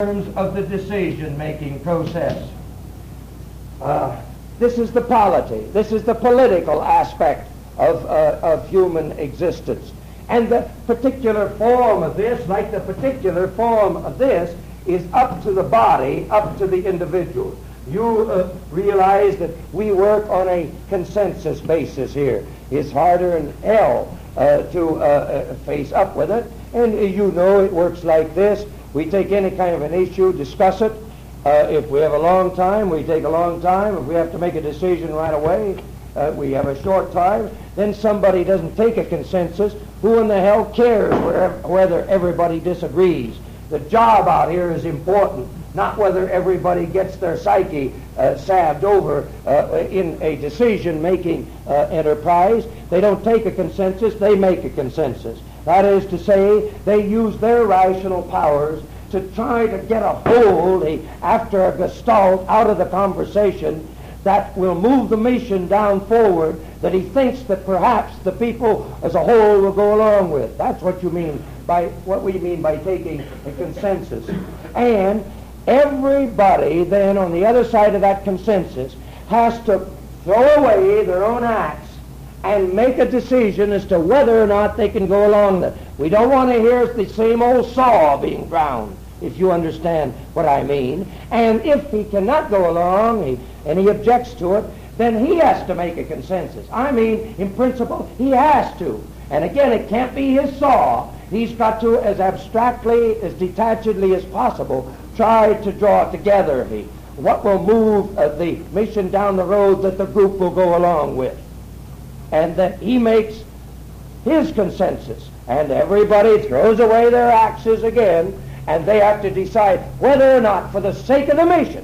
terms of the decision-making process. This is the polity. This is the political aspect of human existence. And the particular form of this, like the particular form of this, is up to the body, up to the individual. You realize that we work on a consensus basis here. It's harder than hell to face up with it. And you know it works like this. We take any kind of an issue, discuss it. If we have a long time, we take a long time. If we have to make a decision right away, we have a short time. Then somebody doesn't take a consensus. Who in the hell cares whether everybody disagrees? The job out here is important, not whether everybody gets their psyche salved over in a decision-making enterprise. They don't take a consensus, they make a consensus. That is to say, they use their rational powers to try to get a hold, after a gestalt, out of the conversation that will move the mission down forward, that he thinks that perhaps the people as a whole will go along with. That's what we mean by taking a consensus. And everybody then on the other side of that consensus has to throw away their own axe and make a decision as to whether or not they can go along with it. We don't want to hear the same old saw being ground, if you understand what I mean. And if he cannot go along and he objects to it, then he has to make a consensus. I mean, in principle, he has to. And again, it can't be his saw. He's got to, as abstractly, as detachedly as possible, try to draw together what will move the mission down the road that the group will go along with. And that he makes his consensus. And everybody throws away their axes again, and they have to decide whether or not, for the sake of the mission,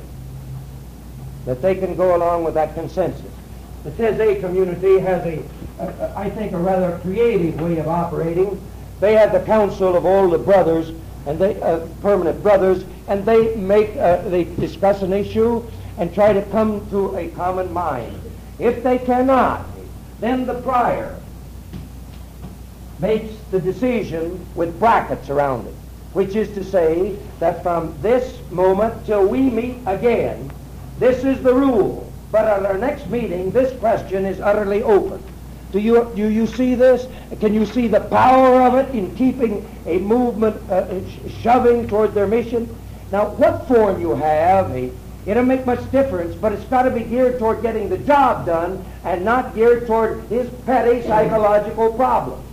that they can go along with that consensus. The Taizé community has I think, a rather creative way of operating. They have the council of all the brothers, and permanent brothers, and they discuss an issue and try to come to a common mind. If they cannot, then the prior makes the decision with brackets around it, which is to say that from this moment till we meet again, this is the rule. But at our next meeting, this question is utterly open. Do you see this? Can you see the power of it in keeping a movement shoving toward their mission? Now, what form you have, it don't make much difference, but it's got to be geared toward getting the job done and not geared toward his petty psychological problem.